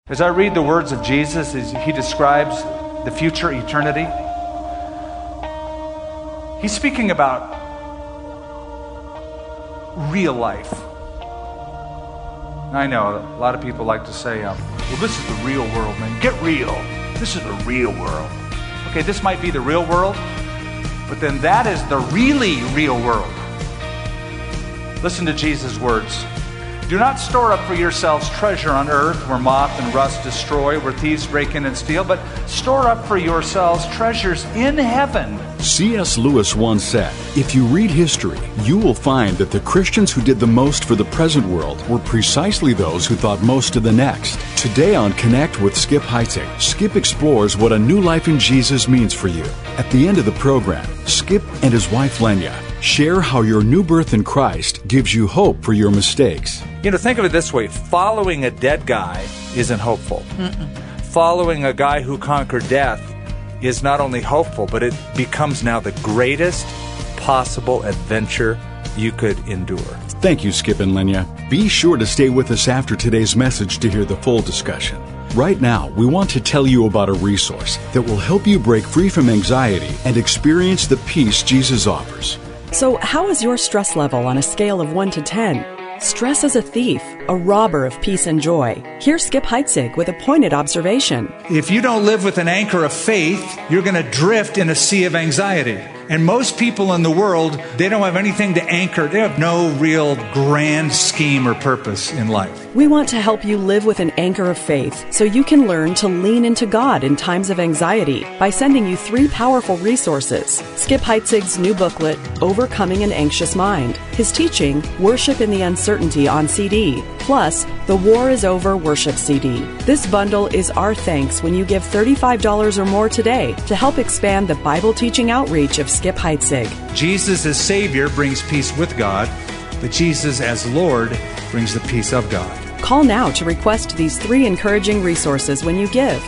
As I read the words of Jesus, as he describes the future eternity, he's speaking about real life. I know a lot of people like to say, well, this is the real world, man. Get real. This is the real world. Okay, this might be the real world, but then that is the really real world. Listen to Jesus' words. Do not store up for yourselves treasure on earth where moth and rust destroy, where thieves break in and steal, but store up for yourselves treasures in heaven. C.S. Lewis once said, if you read history, you will find that the Christians who did the most for the present world were precisely those who thought most of the next. Today on Connect with Skip Heitzig, Skip explores what a new life in Jesus means for you. At the end of the program, Skip and his wife Lenya share how your new birth in Christ gives you hope for your mistakes. You know, think of it this way. Following a dead guy isn't hopeful. Following a guy who conquered death is not only hopeful, but it becomes now the greatest possible adventure you could endure. Thank you, Skip and Lenya. Be sure to stay with us after today's message to hear the full discussion. Right now, we want to tell you about a resource that will help you break free from anxiety and experience the peace Jesus offers. So, how is your stress level on a scale of 1 to 10? Stress is a thief, a robber of peace and joy. Here's Skip Heitzig with a pointed observation. If you don't live with an anchor of faith, you're going to drift in a sea of anxiety. And most people in the world, they don't have anything to anchor. They have no real grand scheme or purpose in life. We want to help you live with an anchor of faith so you can learn to lean into God in times of anxiety by sending you 3 powerful resources. Skip Heitzig's new booklet, Overcoming an Anxious Mind. His teaching, Worship in the Uncertainty on CD. Plus, the War is Over Worship CD. This bundle is our thanks when you give $35 or more today to help expand the Bible teaching outreach of Skip Heitzig. Jesus as Savior brings peace with God, but Jesus as Lord brings the peace of God. Call now to request these 3 encouraging resources when you give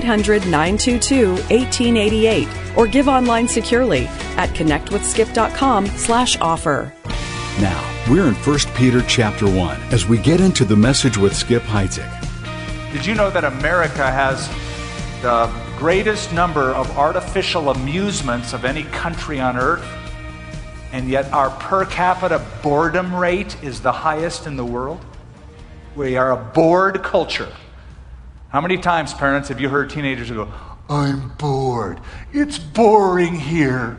800-922-1888 or give online securely at connectwithskip.com/offer. Now, we're in 1 Peter chapter 1 as we get into the message with Skip Heitzig. Did you know that America has the greatest number of artificial amusements of any country on earth? And yet our per capita boredom rate is the highest in the world? We are a bored culture. How many times, parents, have you heard teenagers go, I'm bored. It's boring here.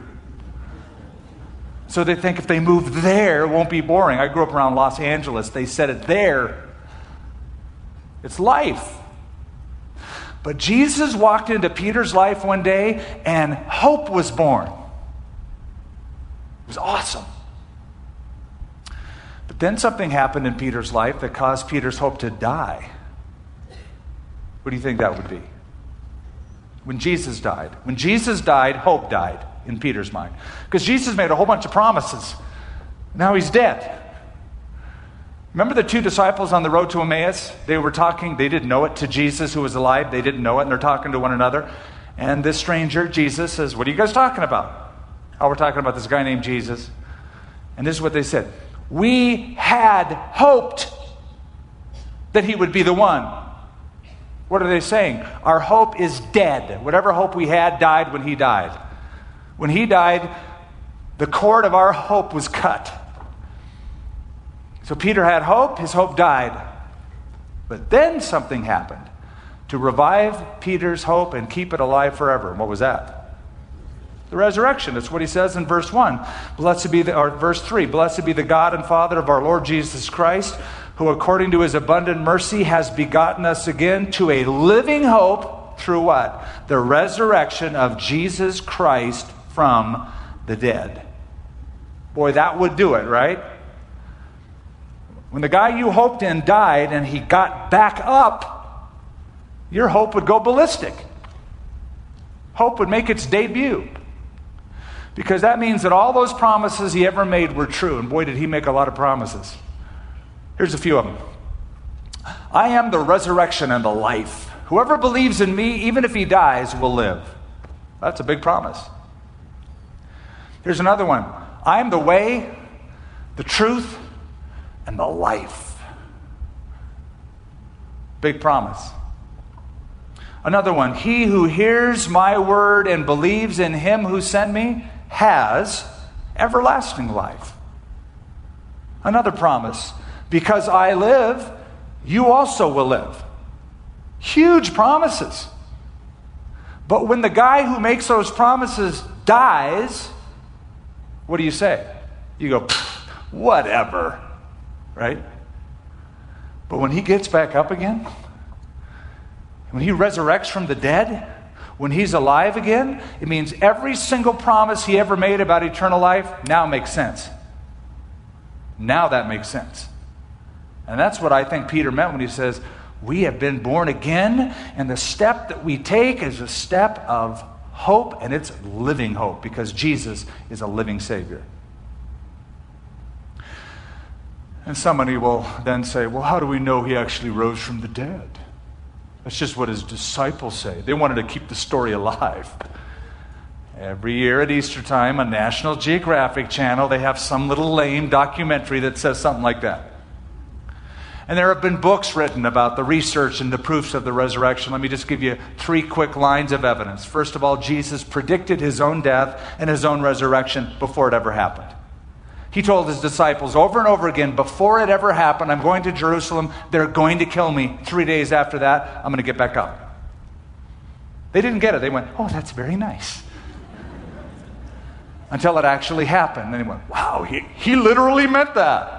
So they think if they move there, it won't be boring. I grew up around Los Angeles. They said it there. It's life. But Jesus walked into Peter's life one day and hope was born. It was awesome. But then something happened in Peter's life that caused Peter's hope to die. What do you think that would be? When Jesus died. When Jesus died, hope died in Peter's mind. Because Jesus made a whole bunch of promises. Now he's dead. Remember the 2 disciples on the road to Emmaus? They were talking, they didn't know it, to Jesus who was alive. They didn't know it, and they're talking to one another. And this stranger, Jesus, says, what are you guys talking about? Oh, we're talking about this guy named Jesus. And this is what they said. We had hoped that he would be the one. What are they saying? Our hope is dead. Whatever hope we had died when he died. When he died, the cord of our hope was cut. So Peter had hope, his hope died. But then something happened to revive Peter's hope and keep it alive forever. And what was that? The resurrection. That's what he says in verse 1. Verse 3. Blessed be the God and Father of our Lord Jesus Christ, who according to his abundant mercy has begotten us again to a living hope through what? The resurrection of Jesus Christ from the dead. Boy, that would do it, right? When the guy you hoped in died and he got back up, your hope would go ballistic. Hope would make its debut. Because that means that all those promises he ever made were true. And boy, did he make a lot of promises. Here's a few of them. I am the resurrection and the life. Whoever believes in me, even if he dies, will live. That's a big promise. Here's another one. I am the way, the truth, and the life. Big promise. Another one, he who hears my word and believes in him who sent me has everlasting life. Another promise, because I live, you also will live. Huge promises. But when the guy who makes those promises dies, what do you say? You go, whatever, right? But when he gets back up again, when he resurrects from the dead, when he's alive again, it means every single promise he ever made about eternal life now makes sense. Now that makes sense. And that's what I think Peter meant when he says, we have been born again, and the step that we take is a step of hope, and it's living hope, because Jesus is a living Savior. And somebody will then say, well, how do we know he actually rose from the dead? That's just what his disciples say. They wanted to keep the story alive. Every year at Easter time on National Geographic Channel, they have some little lame documentary that says something like that. And there have been books written about the research and the proofs of the resurrection. Let me just give you 3 quick lines of evidence. First of all, Jesus predicted his own death and his own resurrection before it ever happened. He told his disciples over and over again, before it ever happened, I'm going to Jerusalem, they're going to kill me. 3 days after that, I'm going to get back up. They didn't get it. They went, oh, that's very nice. Until it actually happened. And they went, wow, he literally meant that.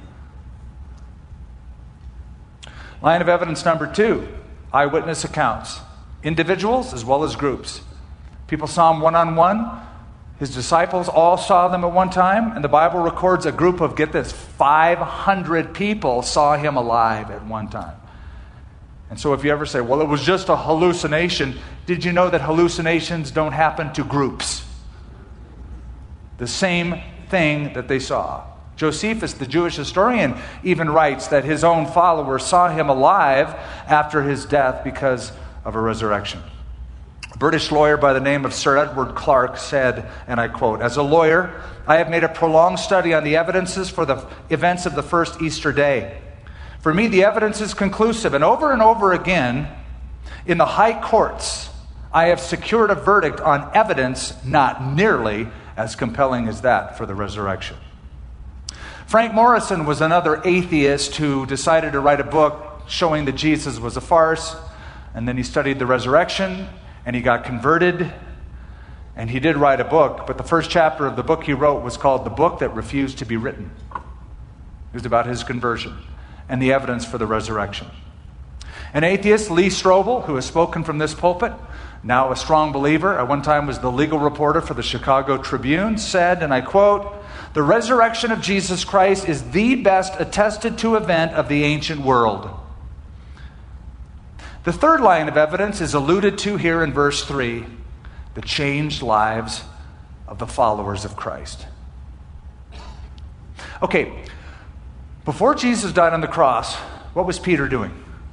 Line of evidence number 2, eyewitness accounts. Individuals as well as groups. People saw him one-on-one. His disciples all saw them at one time. And the Bible records a group of, get this, 500 people saw him alive at one time. And so if you ever say, well, it was just a hallucination, did you know that hallucinations don't happen to groups? The same thing that they saw. Josephus, the Jewish historian, even writes that his own followers saw him alive after his death because of a resurrection. A British lawyer by the name of Sir Edward Clarke said, and I quote, as a lawyer, I have made a prolonged study on the evidences for the events of the first Easter day. For me, the evidence is conclusive, and over again, in the high courts, I have secured a verdict on evidence not nearly as compelling as that for the resurrection. Frank Morrison was another atheist who decided to write a book showing that Jesus was a farce, and then he studied the resurrection, and he got converted, and he did write a book, but the first chapter of the book he wrote was called The Book That Refused to Be Written. It was about his conversion and the evidence for the resurrection. An atheist, Lee Strobel, who has spoken from this pulpit, now a strong believer, at one time was the legal reporter for the Chicago Tribune, said, and I quote, the resurrection of Jesus Christ is the best attested to event of the ancient world. The third line of evidence is alluded to here in verse 3, the changed lives of the followers of Christ. Okay, before Jesus died on the cross, what was Peter doing?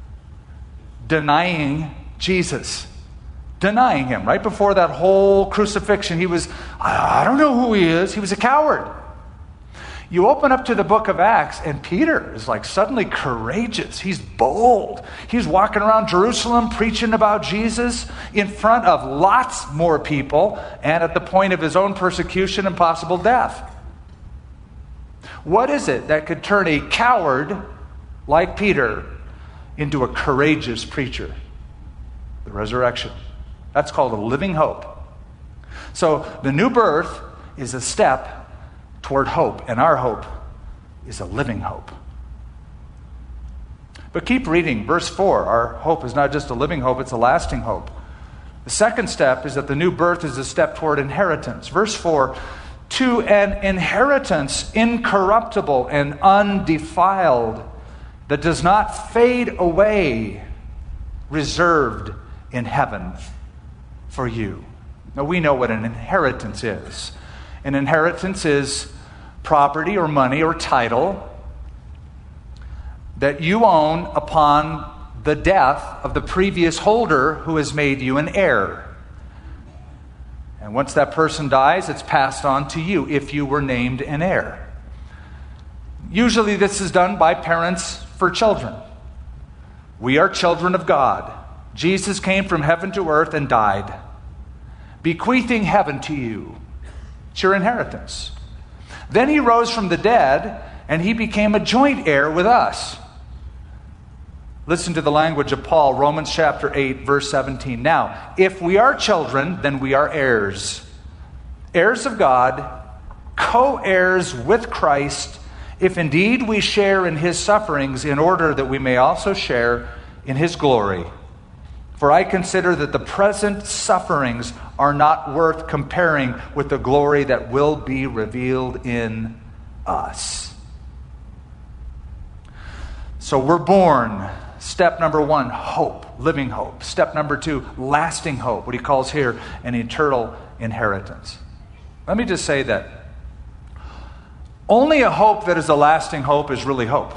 Denying Jesus. Denying him. Right before that whole crucifixion, he was, I don't know who he is. He was a coward. You open up to the book of Acts, and Peter is like suddenly courageous. He's bold. He's walking around Jerusalem preaching about Jesus in front of lots more people and at the point of his own persecution and possible death. What is it that could turn a coward like Peter into a courageous preacher? The resurrection. That's called a living hope. So the new birth is a step toward hope, and our hope is a living hope. But keep reading. Verse 4, our hope is not just a living hope, it's a lasting hope. The second step is that the new birth is a step toward inheritance. Verse 4, to an inheritance incorruptible and undefiled, that does not fade away, reserved in heaven for you. Now we know what an inheritance is. An inheritance is property or money or title that you own upon the death of the previous holder who has made you an heir. And once that person dies, it's passed on to you if you were named an heir. Usually this is done by parents for children. We are children of God. Jesus came from heaven to earth and died, bequeathing heaven to you. It's your inheritance. Then he rose from the dead, and he became a joint heir with us. Listen to the language of Paul, Romans chapter 8, verse 17. Now, if we are children, then we are heirs. Heirs of God, co-heirs with Christ, if indeed we share in his sufferings, in order that we may also share in his glory. For I consider that the present sufferings are not worth comparing with the glory that will be revealed in us. So we're born. Step number 1, hope, living hope. Step number 2, lasting hope, what he calls here an eternal inheritance. Let me just say that only a hope that is a lasting hope is really hope.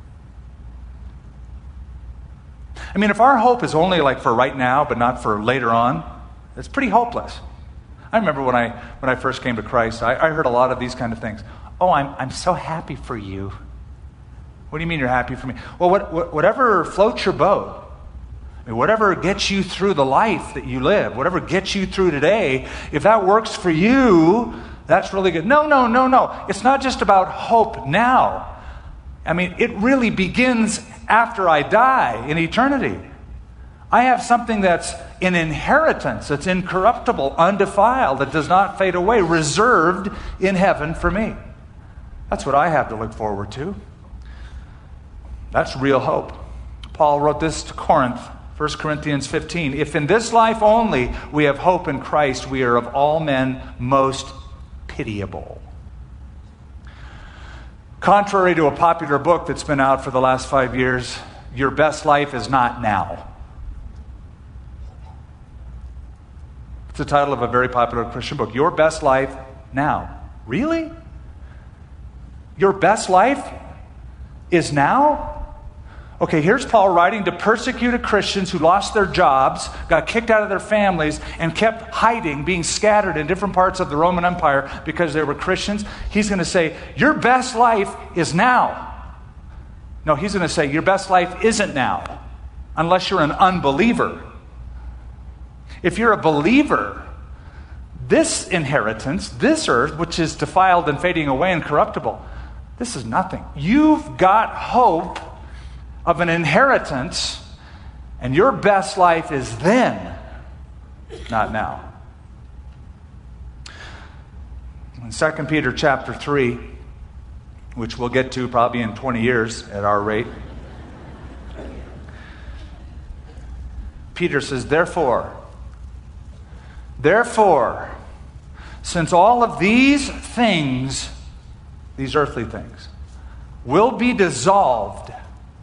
I mean, if our hope is only like for right now, but not for later on, it's pretty hopeless. I remember when I first came to Christ, I heard a lot of these kind of things. Oh, I'm so happy for you. What do you mean you're happy for me? Well, whatever floats your boat, I mean, whatever gets you through the life that you live, whatever gets you through today, if that works for you, that's really good. No. It's not just about hope now. I mean, it really begins after I die in eternity. I have something that's an inheritance, that's incorruptible, undefiled, that does not fade away, reserved in heaven for me. That's what I have to look forward to. That's real hope. Paul wrote this to Corinth, 1 Corinthians 15. If in this life only we have hope in Christ, we are of all men most pitiable. Contrary to a popular book that's been out for the last 5 years, your best life is not now. It's the title of a very popular Christian book. Your best life now. Really? Your best life is now? Okay, here's Paul writing to persecuted Christians who lost their jobs, got kicked out of their families, and kept hiding, being scattered in different parts of the Roman Empire because they were Christians. He's going to say, your best life is now. No, he's going to say, your best life isn't now, unless you're an unbeliever. If you're a believer, this inheritance, this earth, which is defiled and fading away and corruptible, this is nothing. You've got hope of an inheritance, and your best life is then, not now. In 2 Peter chapter 3, which we'll get to probably in 20 years at our rate, Peter says, Therefore, since all of these things, these earthly things, will be dissolved.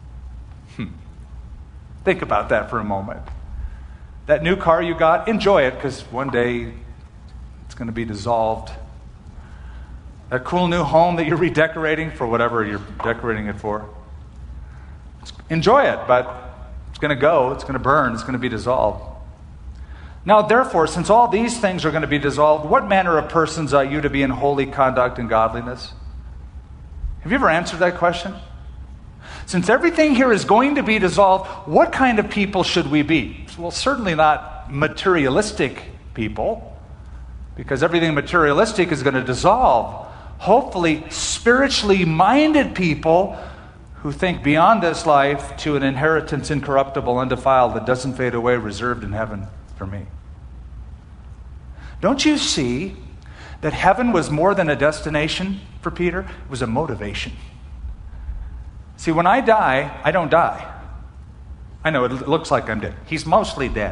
Think about that for a moment. That new car you got, enjoy it, because one day it's going to be dissolved. That cool new home that you're redecorating for whatever you're decorating it for, enjoy it, but it's going to go, it's going to burn, it's going to be dissolved. Now, therefore, since all these things are going to be dissolved, what manner of persons are you to be in holy conduct and godliness? Have you ever answered that question? Since everything here is going to be dissolved, what kind of people should we be? Well, certainly not materialistic people, because everything materialistic is going to dissolve. Hopefully, spiritually minded people who think beyond this life to an inheritance incorruptible, undefiled, that doesn't fade away, reserved in heaven for me. Don't you see that heaven was more than a destination for Peter? It was a motivation. See, when I die, I don't die. I know it looks like I'm dead. He's mostly dead.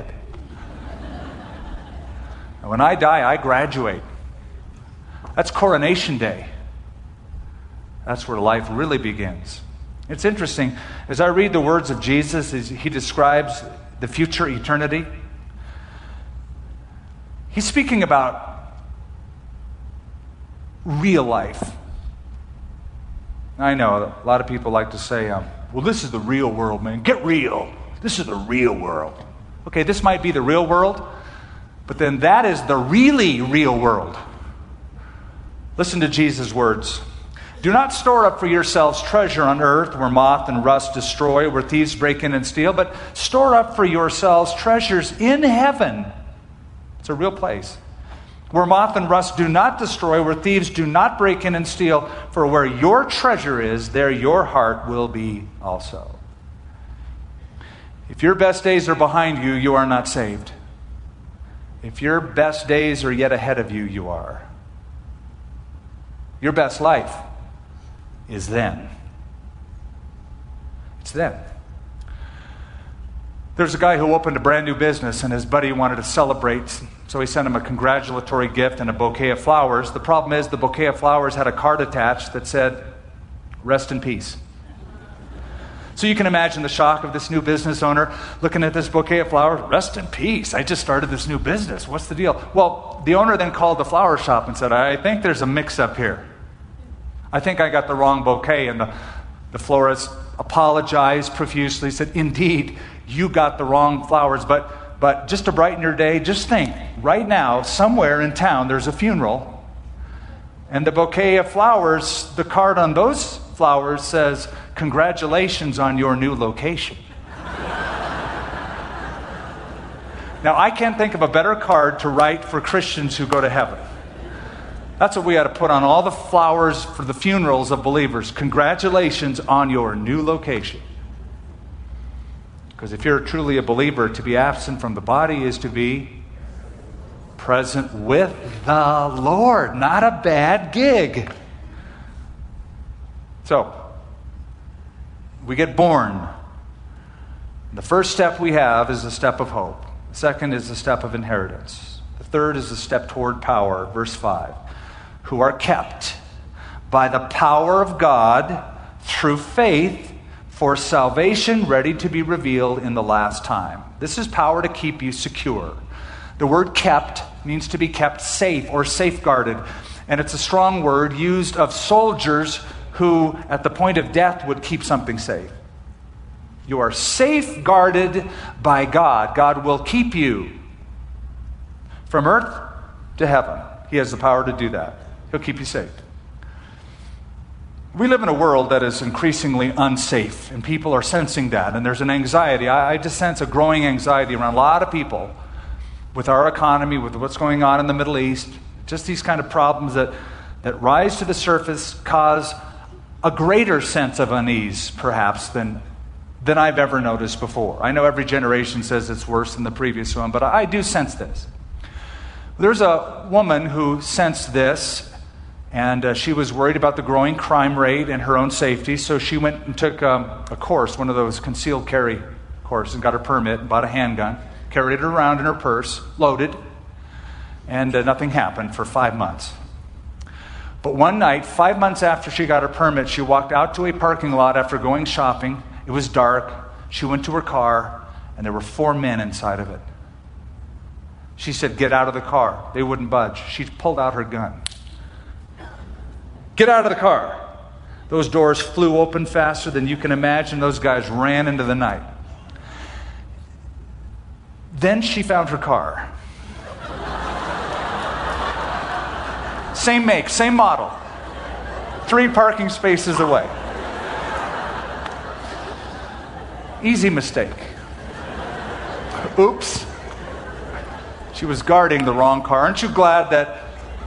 And when I die, I graduate. That's coronation day. That's where life really begins. It's interesting. As I read the words of Jesus, as he describes the future eternity, he's speaking about real life. I know a lot of people like to say, well, this is the real world, man. Get real. This is the real world. Okay, this might be the real world, but then that is the really real world. Listen to Jesus' words. Do not store up for yourselves treasure on earth where moth and rust destroy, where thieves break in and steal, but store up for yourselves treasures in heaven. It's a real place. Where moth and rust do not destroy, where thieves do not break in and steal, for where your treasure is, there your heart will be also. If your best days are behind you, you are not saved. If your best days are yet ahead of you, you are. Your best life is then. It's then. There's a guy who opened a brand new business and his buddy wanted to celebrate, so he sent him a congratulatory gift and a bouquet of flowers. The problem is the bouquet of flowers had a card attached that said, "Rest in peace." So you can imagine the shock of this new business owner looking at this bouquet of flowers. "Rest in peace. I just started this new business. What's the deal?" Well, the owner then called the flower shop and said, "I think there's a mix-up here. I think I got the wrong bouquet." And the florist apologized profusely, said, "Indeed, you got the wrong flowers, but just to brighten your day, just think, right now, somewhere in town, there's a funeral, and the bouquet of flowers, the card on those flowers says, 'Congratulations on your new location.'" Now, I can't think of a better card to write for Christians who go to heaven. That's what we ought to put on all the flowers for the funerals of believers. "Congratulations on your new location." Because if you're truly a believer, to be absent from the body is to be present with the Lord. Not a bad gig. So, we get born. The first step we have is the step of hope. The second is the step of inheritance. The third is the step toward power. Verse 5. Who are kept by the power of God through faith for salvation ready to be revealed in the last time. This is power to keep you secure. The word kept means to be kept safe or safeguarded. And it's a strong word used of soldiers who, at the point of death, would keep something safe. You are safeguarded by God. God will keep you from earth to heaven. He has the power to do that. He'll keep you safe. We live in a world that is increasingly unsafe, and people are sensing that, and there's an anxiety. I just sense a growing anxiety around a lot of people with our economy, with what's going on in the Middle East. Just these kind of problems that rise to the surface cause a greater sense of unease, perhaps, than I've ever noticed before. I know every generation says it's worse than the previous one, but I do sense this. There's a woman who sensed this, and she was worried about the growing crime rate and her own safety, so she went and took a course, one of those concealed carry courses, and got her permit and bought a handgun, carried it around in her purse, loaded, and nothing happened for 5 months. But one night, 5 months after she got her permit, she walked out to a parking lot after going shopping. It was dark. She went to her car, and there were 4 men inside of it. She said, "Get out of the car." They wouldn't budge. She pulled out her gun. "Get out of the car." Those doors flew open faster than you can imagine. Those guys ran into the night. Then she found her car. Same make, same model. 3 parking spaces away. Easy mistake. Oops. She was guarding the wrong car. Aren't you glad that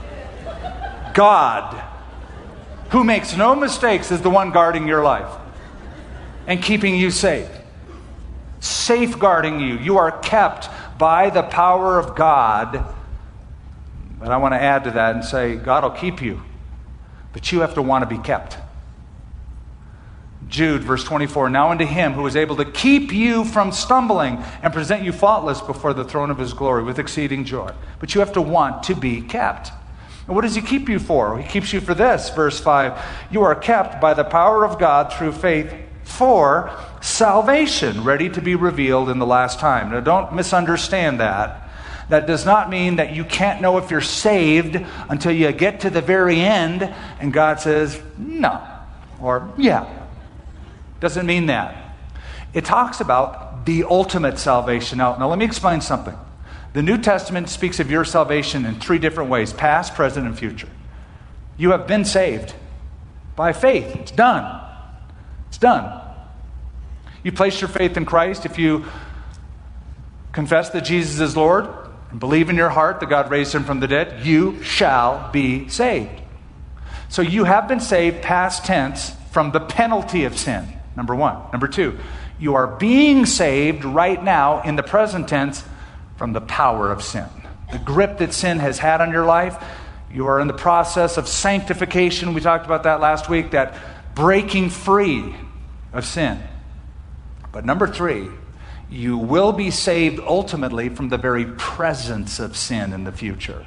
God, who makes no mistakes, is the one guarding your life and keeping you safe, safeguarding you? You are kept by the power of God. But I want to add to that and say, God will keep you, but you have to want to be kept. Jude, verse 24, "Now unto him who is able to keep you from stumbling and present you faultless before the throne of his glory with exceeding joy." But you have to want to be kept. And what does he keep you for? He keeps you for this, verse 5. "You are kept by the power of God through faith for salvation, ready to be revealed in the last time." Now don't misunderstand that. That does not mean that you can't know if you're saved until you get to the very end and God says, "No," or "Yeah." Doesn't mean that. It talks about the ultimate salvation. Now let me explain something. The New Testament speaks of your salvation in 3 different ways: past, present, and future. You have been saved by faith. It's done. It's done. You place your faith in Christ. If you confess that Jesus is Lord and believe in your heart that God raised him from the dead, you shall be saved. So you have been saved, past tense, from the penalty of sin, number one. Number two, you are being saved right now in the present tense from the power of sin. The grip that sin has had on your life, you are in the process of sanctification. We talked about that last week, that breaking free of sin. But number three, you will be saved ultimately from the very presence of sin in the future.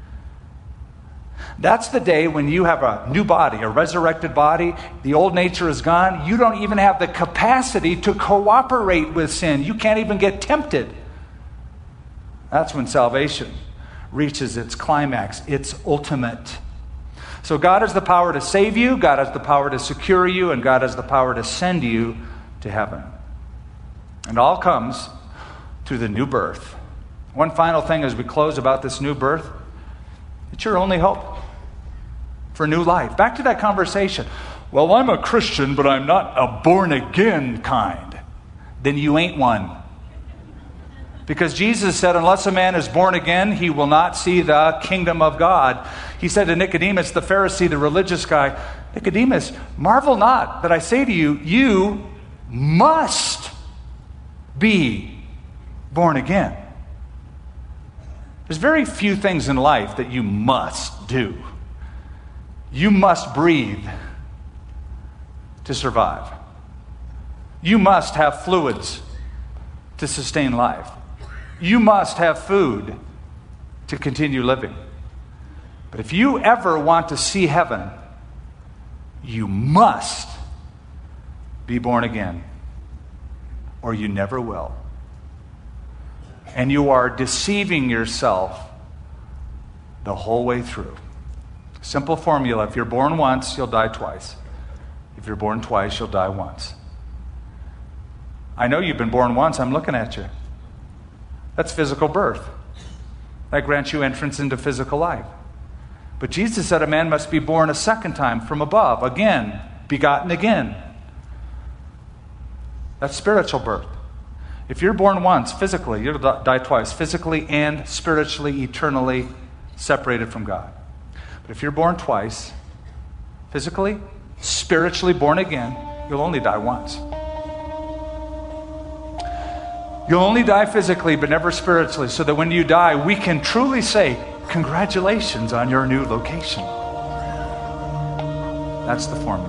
That's the day when you have a new body, a resurrected body. The old nature is gone. You don't even have the capacity to cooperate with sin. You can't even get tempted. That's when salvation reaches its climax, its ultimate. So God has the power to save you, God has the power to secure you, and God has the power to send you to heaven. And all comes through the new birth. One final thing as we close about this new birth. It's your only hope for new life. Back to that conversation. Well, I'm a Christian, but I'm not a born-again kind. Then you ain't one. Because Jesus said, unless a man is born again, he will not see the kingdom of God. He said to Nicodemus, the Pharisee, the religious guy, Nicodemus, marvel not that I say to you, you must be born again. There's very few things in life that you must do. You must breathe to survive. You must have fluids to sustain life. You must have food to continue living. But if you ever want to see heaven, you must be born again, or you never will. And you are deceiving yourself the whole way through. Simple formula. If you're born once, you'll die twice. If you're born twice, you'll die once. I know you've been born once. I'm looking at you. That's physical birth. That grants you entrance into physical life. But Jesus said a man must be born a second time from above, again, begotten again. That's spiritual birth. If you're born once, physically, you'll die twice, physically and spiritually, eternally separated from God. But if you're born twice, physically, spiritually born again, you'll only die once. You'll only die physically, but never spiritually, so that when you die, we can truly say, congratulations on your new location. That's the formula.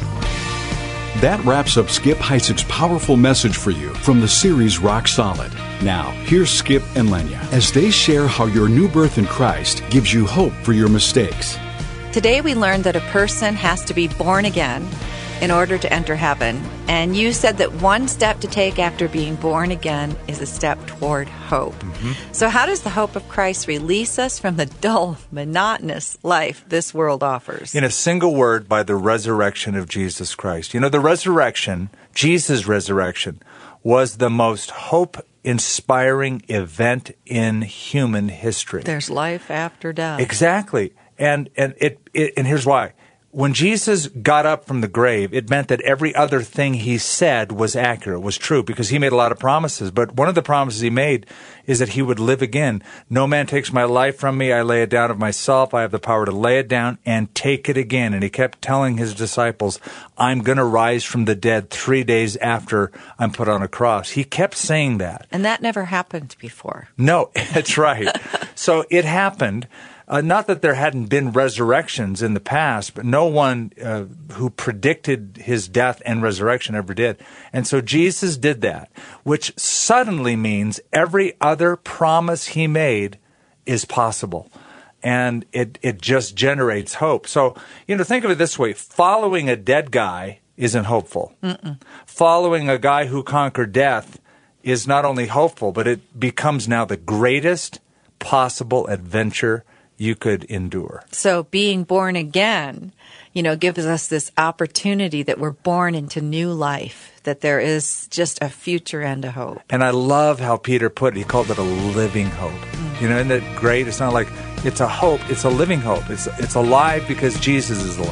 That wraps up Skip Heitzig's powerful message for you from the series Rock Solid. Now, here's Skip and Lenya as they share how your new birth in Christ gives you hope for your mistakes. Today we learned that a person has to be born again in order to enter heaven. And you said that one step to take after being born again is a step toward hope. So how does the hope of Christ release us from the dull, monotonous life this world offers? In a single word, by the resurrection of Jesus Christ. You know, the resurrection, Jesus' resurrection, was the most hope-inspiring event in human history. There's life after death. Exactly. And here's why. When Jesus got up from the grave, it meant that every other thing he said was accurate, was true, because he made a lot of promises. But one of the promises he made is that he would live again. No man takes my life from me. I lay it down of myself. I have the power to lay it down and take it again. And he kept telling his disciples, I'm going to rise from the dead 3 days after I'm put on a cross. He kept saying that. And that never happened before. No, that's right. So it happened. Not that there hadn't been resurrections in the past, but no one who predicted his death and resurrection ever did. And so Jesus did that, which suddenly means every other promise he made is possible. And it just generates hope. So, think of it this way. Following a dead guy isn't hopeful. Following a guy who conquered death is not only hopeful, but it becomes now the greatest possible adventure you could endure. So being born again, gives us this opportunity that we're born into new life, that there is just a future and a hope. And I love how Peter put it. He called it a living hope. Isn't it great? It's not like it's a hope. It's a living hope. It's alive because Jesus is alive.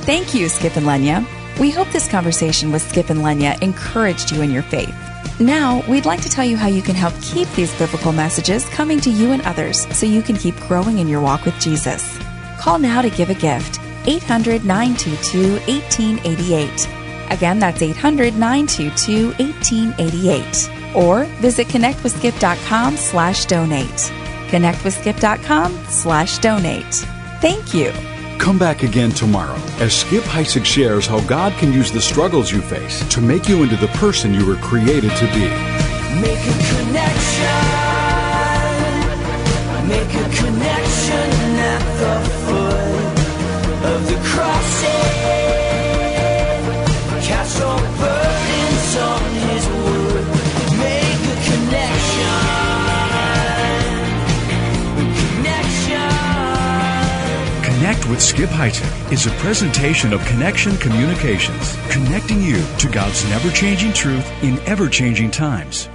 Thank you, Skip and Lenya. We hope this conversation with Skip and Lenya encouraged you in your faith. Now, we'd like to tell you how you can help keep these biblical messages coming to you and others so you can keep growing in your walk with Jesus. Call now to give a gift. 800-922-1888. Again, that's 800-922-1888. Or visit connectwithskip.com/donate. connectwithskip.com/donate. Thank you. Come back again tomorrow as Skip Heitzig shares how God can use the struggles you face to make you into the person you were created to be. Make a connection. Make a connection at the foot of the cross. Cast all burdens on His wood. Make a connection. Connect with Skip Heitzig is a presentation of Connection Communications, connecting you to God's never-changing truth in ever-changing times.